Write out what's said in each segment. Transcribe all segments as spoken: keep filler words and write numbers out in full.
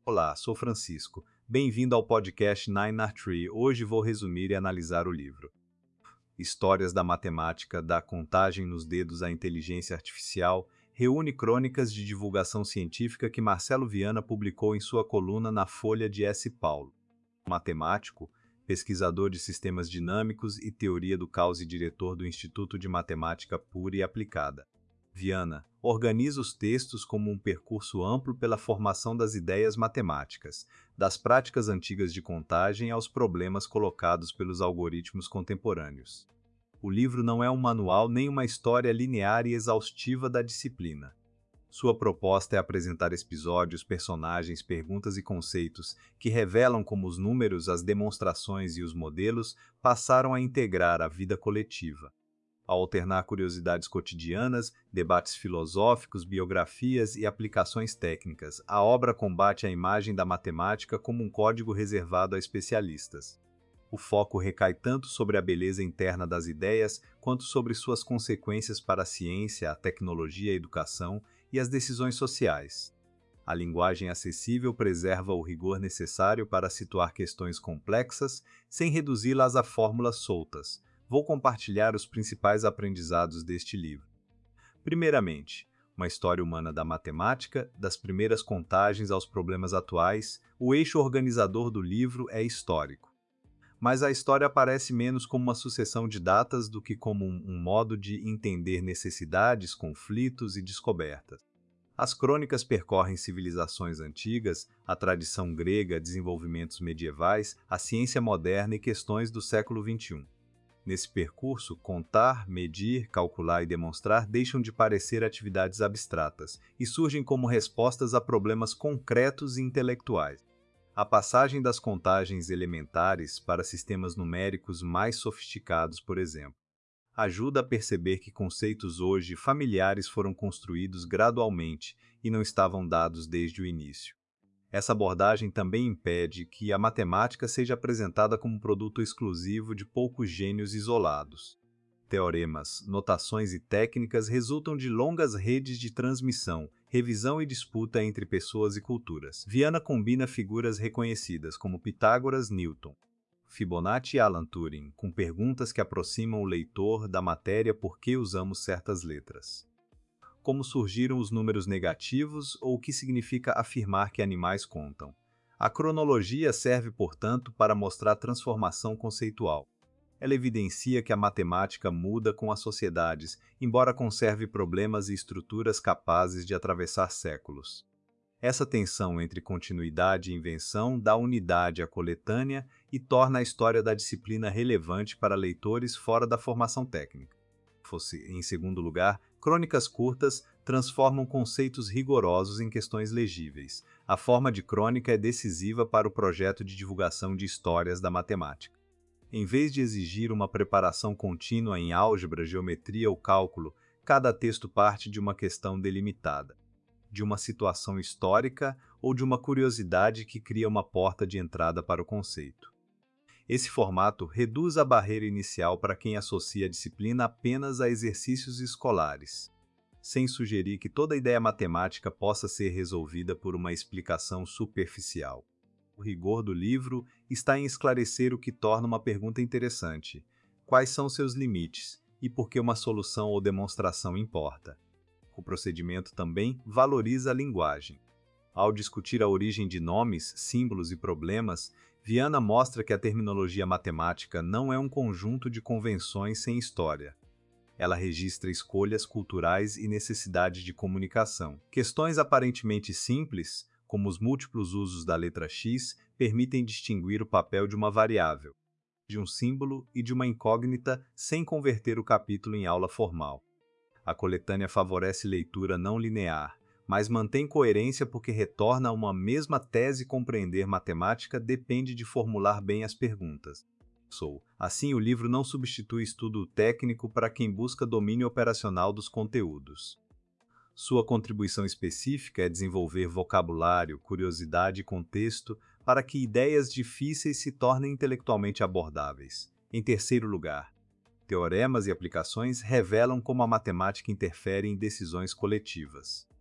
Olá, sou Francisco. Bem-vindo ao podcast Nine R Tree. Hoje vou resumir e analisar o livro Histórias da Matemática, da Contagem nos Dedos à Inteligência Artificial, reúne crônicas de divulgação científica que Marcelo Viana publicou em sua coluna na Folha de S. Paulo. Matemático, pesquisador de sistemas dinâmicos e teoria do caos e diretor do Instituto de Matemática Pura e Aplicada. Viana organiza os textos como um percurso amplo pela formação das ideias matemáticas, das práticas antigas de contagem aos problemas colocados pelos algoritmos contemporâneos. O livro não é um manual nem uma história linear e exaustiva da disciplina. Sua proposta é apresentar episódios, personagens, perguntas e conceitos que revelam como os números, as demonstrações e os modelos passaram a integrar a vida coletiva. Ao alternar curiosidades cotidianas, debates filosóficos, biografias e aplicações técnicas, a obra combate a imagem da matemática como um código reservado a especialistas. O foco recai tanto sobre a beleza interna das ideias, quanto sobre suas consequências para a ciência, a tecnologia, a educação e as decisões sociais. A linguagem acessível preserva o rigor necessário para situar questões complexas, sem reduzi-las a fórmulas soltas. Vou compartilhar os principais aprendizados deste livro. Primeiramente, uma história humana da matemática, das primeiras contagens aos problemas atuais. O eixo organizador do livro é histórico. Mas a história aparece menos como uma sucessão de datas do que como um, um modo de entender necessidades, conflitos e descobertas. As crônicas percorrem civilizações antigas, a tradição grega, desenvolvimentos medievais, a ciência moderna e questões do século vinte e um. Nesse percurso, contar, medir, calcular e demonstrar deixam de parecer atividades abstratas e surgem como respostas a problemas concretos e intelectuais. A passagem das contagens elementares para sistemas numéricos mais sofisticados, por exemplo, ajuda a perceber que conceitos hoje familiares foram construídos gradualmente e não estavam dados desde o início. Essa abordagem também impede que a matemática seja apresentada como um produto exclusivo de poucos gênios isolados. Teoremas, notações e técnicas resultam de longas redes de transmissão, revisão e disputa entre pessoas e culturas. Viana combina figuras reconhecidas como Pitágoras, Newton, Fibonacci e Alan Turing, com perguntas que aproximam o leitor da matéria por que usamos certas letras. Como surgiram os números negativos ou o que significa afirmar que animais contam. A cronologia serve, portanto, para mostrar a transformação conceitual. Ela evidencia que a matemática muda com as sociedades, embora conserve problemas e estruturas capazes de atravessar séculos. Essa tensão entre continuidade e invenção dá unidade à coletânea e torna a história da disciplina relevante para leitores fora da formação técnica. Fosse, em segundo lugar, crônicas curtas transformam conceitos rigorosos em questões legíveis. A forma de crônica é decisiva para o projeto de divulgação de histórias da matemática. Em vez de exigir uma preparação contínua em álgebra, geometria ou cálculo, cada texto parte de uma questão delimitada, de uma situação histórica ou de uma curiosidade que cria uma porta de entrada para o conceito. Esse formato reduz a barreira inicial para quem associa a disciplina apenas a exercícios escolares, sem sugerir que toda ideia matemática possa ser resolvida por uma explicação superficial. O rigor do livro está em esclarecer o que torna uma pergunta interessante: quais são seus limites e por que uma solução ou demonstração importa? O procedimento também valoriza a linguagem. Ao discutir a origem de nomes, símbolos e problemas, Viana mostra que a terminologia matemática não é um conjunto de convenções sem história. Ela registra escolhas culturais e necessidades de comunicação. Questões aparentemente simples, como os múltiplos usos da letra X, permitem distinguir o papel de uma variável, de um símbolo e de uma incógnita sem converter o capítulo em aula formal. A coletânea favorece leitura não linear, mas mantém coerência porque retorna a uma mesma tese. Compreender matemática depende de formular bem as perguntas. Assim, o livro não substitui estudo técnico para quem busca domínio operacional dos conteúdos. Sua contribuição específica é desenvolver vocabulário, curiosidade e contexto para que ideias difíceis se tornem intelectualmente abordáveis. Em terceiro lugar, teoremas e aplicações revelam como a matemática interfere em decisões coletivas.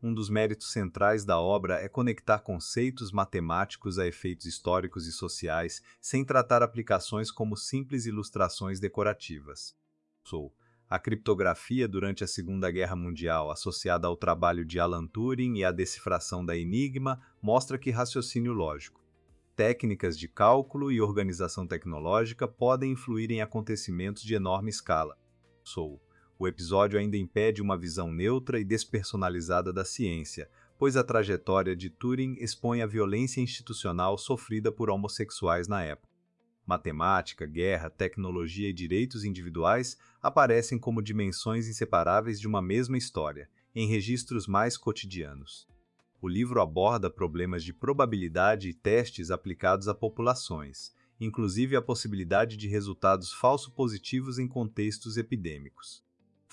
Um dos méritos centrais da obra é conectar conceitos matemáticos a efeitos históricos e sociais, sem tratar aplicações como simples ilustrações decorativas. Sou. A criptografia durante a Segunda Guerra Mundial, associada ao trabalho de Alan Turing e à decifração da Enigma, mostra que raciocínio lógico, técnicas de cálculo e organização tecnológica podem influir em acontecimentos de enorme escala. Sou. O episódio ainda impede uma visão neutra e despersonalizada da ciência, pois a trajetória de Turing expõe a violência institucional sofrida por homossexuais na época. Matemática, guerra, tecnologia e direitos individuais aparecem como dimensões inseparáveis de uma mesma história, em registros mais cotidianos. O livro aborda problemas de probabilidade e testes aplicados a populações, inclusive a possibilidade de resultados falso-positivos em contextos epidêmicos.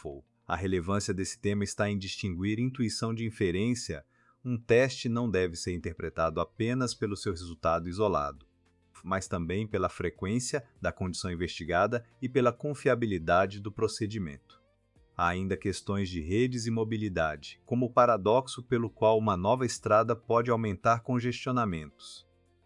A relevância desse tema está em distinguir intuição de inferência. Um teste não deve ser interpretado apenas pelo seu resultado isolado, mas também pela frequência da condição investigada e pela confiabilidade do procedimento. Há ainda questões de redes e mobilidade, como o paradoxo pelo qual uma nova estrada pode aumentar congestionamentos.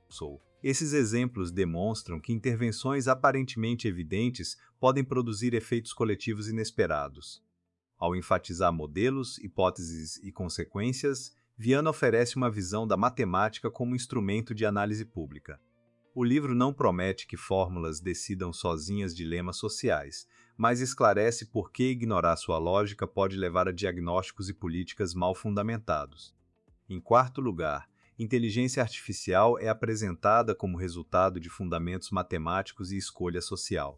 Esses exemplos demonstram que intervenções aparentemente evidentes podem produzir efeitos coletivos inesperados. Ao enfatizar modelos, hipóteses e consequências, Viana oferece uma visão da matemática como instrumento de análise pública. O livro não promete que fórmulas decidam sozinhas dilemas sociais, mas esclarece por que ignorar sua lógica pode levar a diagnósticos e políticas mal fundamentados. Em quarto lugar, inteligência artificial é apresentada como resultado de fundamentos matemáticos e escolha social.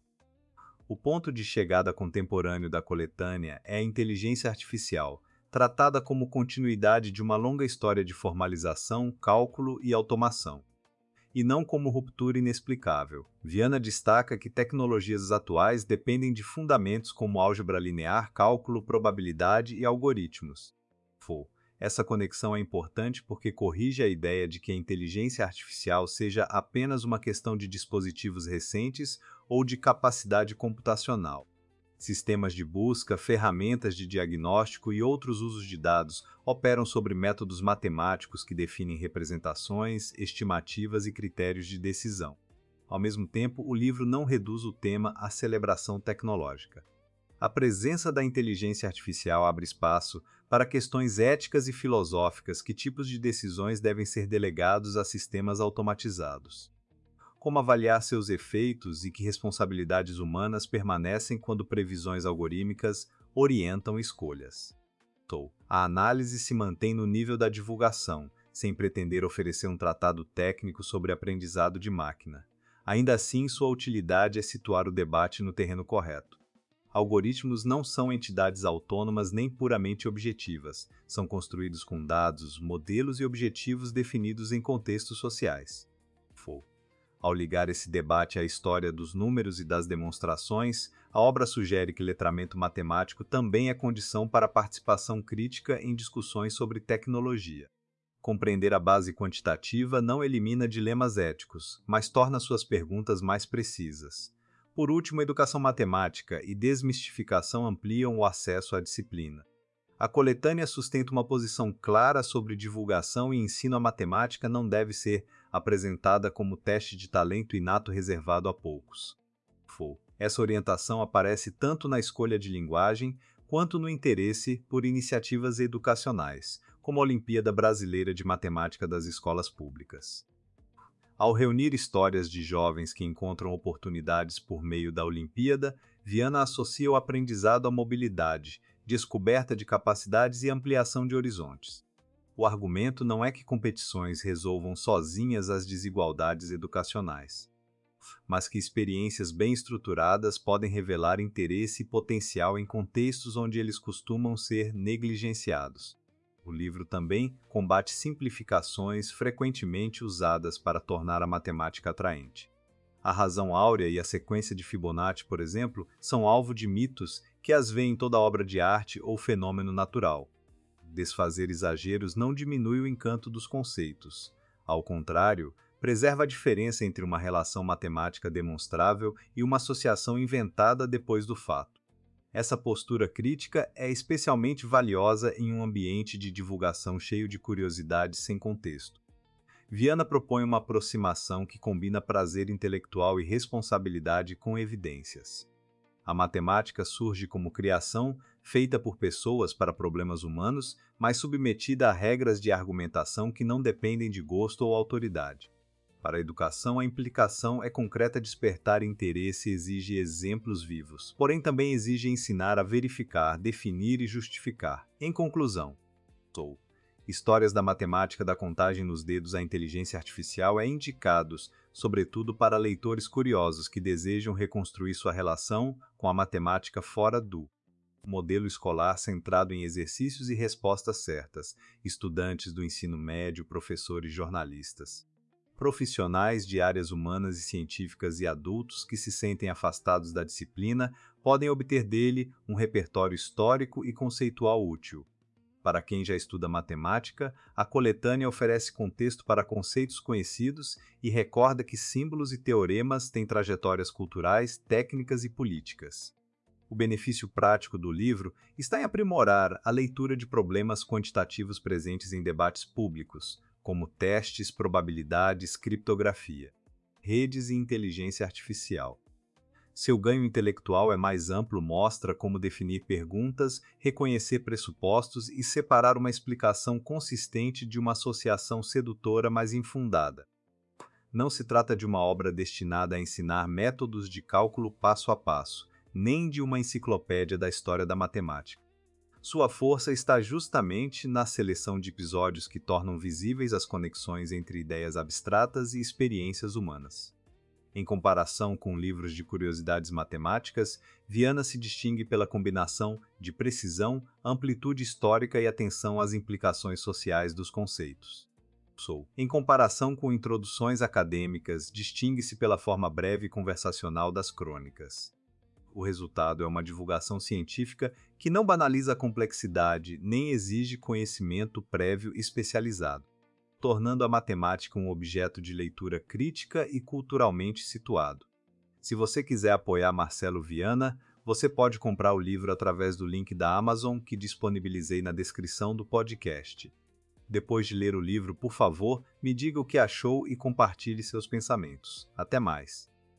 O ponto de chegada contemporâneo da coletânea é a inteligência artificial, tratada como continuidade de uma longa história de formalização, cálculo e automação, e não como ruptura inexplicável. Viana destaca que tecnologias atuais dependem de fundamentos como álgebra linear, cálculo, probabilidade e algoritmos. Essa conexão é importante porque corrige a ideia de que a inteligência artificial seja apenas uma questão de dispositivos recentes ou de capacidade computacional. Sistemas de busca, ferramentas de diagnóstico e outros usos de dados operam sobre métodos matemáticos que definem representações, estimativas e critérios de decisão. Ao mesmo tempo, o livro não reduz o tema à celebração tecnológica. A presença da inteligência artificial abre espaço para questões éticas e filosóficas: que tipos de decisões devem ser delegados a sistemas automatizados? Como avaliar seus efeitos e que responsabilidades humanas permanecem quando previsões algorítmicas orientam escolhas? A análise se mantém no nível da divulgação, sem pretender oferecer um tratado técnico sobre aprendizado de máquina. Ainda assim, sua utilidade é situar o debate no terreno correto. Algoritmos não são entidades autônomas nem puramente objetivas. São construídos com dados, modelos e objetivos definidos em contextos sociais. Ao ligar esse debate à história dos números e das demonstrações, a obra sugere que letramento matemático também é condição para a participação crítica em discussões sobre tecnologia. Compreender a base quantitativa não elimina dilemas éticos, mas torna suas perguntas mais precisas. Por último, a educação matemática e desmistificação ampliam o acesso à disciplina. A coletânea sustenta uma posição clara sobre divulgação e ensino. A matemática não deve ser apresentada como teste de talento inato reservado a poucos. Essa orientação aparece tanto na escolha de linguagem quanto no interesse por iniciativas educacionais, como a Olimpíada Brasileira de Matemática das Escolas Públicas. Ao reunir histórias de jovens que encontram oportunidades por meio da Olimpíada, Viana associa o aprendizado à mobilidade, descoberta de capacidades e ampliação de horizontes. O argumento não é que competições resolvam sozinhas as desigualdades educacionais, mas que experiências bem estruturadas podem revelar interesse e potencial em contextos onde eles costumam ser negligenciados. O livro também combate simplificações frequentemente usadas para tornar a matemática atraente. A razão áurea e a sequência de Fibonacci, por exemplo, são alvo de mitos que as veem em toda obra de arte ou fenômeno natural. Desfazer exageros não diminui o encanto dos conceitos. Ao contrário, preserva a diferença entre uma relação matemática demonstrável e uma associação inventada depois do fato. Essa postura crítica é especialmente valiosa em um ambiente de divulgação cheio de curiosidades sem contexto. Viana propõe uma aproximação que combina prazer intelectual e responsabilidade com evidências. A matemática surge como criação feita por pessoas para problemas humanos, mas submetida a regras de argumentação que não dependem de gosto ou autoridade. Para a educação, a implicação é concreta. Despertar interesse exige exemplos vivos, porém também exige ensinar a verificar, definir e justificar. Em conclusão, sou Histórias da Matemática da Contagem nos Dedos à Inteligência Artificial é indicados, sobretudo para leitores curiosos que desejam reconstruir sua relação com a matemática fora do modelo escolar centrado em exercícios e respostas certas, estudantes do ensino médio, professores, jornalistas, profissionais de áreas humanas e científicas e adultos que se sentem afastados da disciplina podem obter dele um repertório histórico e conceitual útil. Para quem já estuda matemática, a coletânea oferece contexto para conceitos conhecidos e recorda que símbolos e teoremas têm trajetórias culturais, técnicas e políticas. O benefício prático do livro está em aprimorar a leitura de problemas quantitativos presentes em debates públicos, como testes, probabilidades, criptografia, redes e inteligência artificial. Seu ganho intelectual é mais amplo, mostra como definir perguntas, reconhecer pressupostos e separar uma explicação consistente de uma associação sedutora mas infundada. Não se trata de uma obra destinada a ensinar métodos de cálculo passo a passo, nem de uma enciclopédia da história da matemática. Sua força está justamente na seleção de episódios que tornam visíveis as conexões entre ideias abstratas e experiências humanas. Em comparação com livros de curiosidades matemáticas, Viana se distingue pela combinação de precisão, amplitude histórica e atenção às implicações sociais dos conceitos. Sou. Em comparação com introduções acadêmicas, distingue-se pela forma breve e conversacional das crônicas. O resultado é uma divulgação científica que não banaliza a complexidade nem exige conhecimento prévio especializado, tornando a matemática um objeto de leitura crítica e culturalmente situado. Se você quiser apoiar Marcelo Viana, você pode comprar o livro através do link da Amazon que disponibilizei na descrição do podcast. Depois de ler o livro, por favor, me diga o que achou e compartilhe seus pensamentos. Até mais!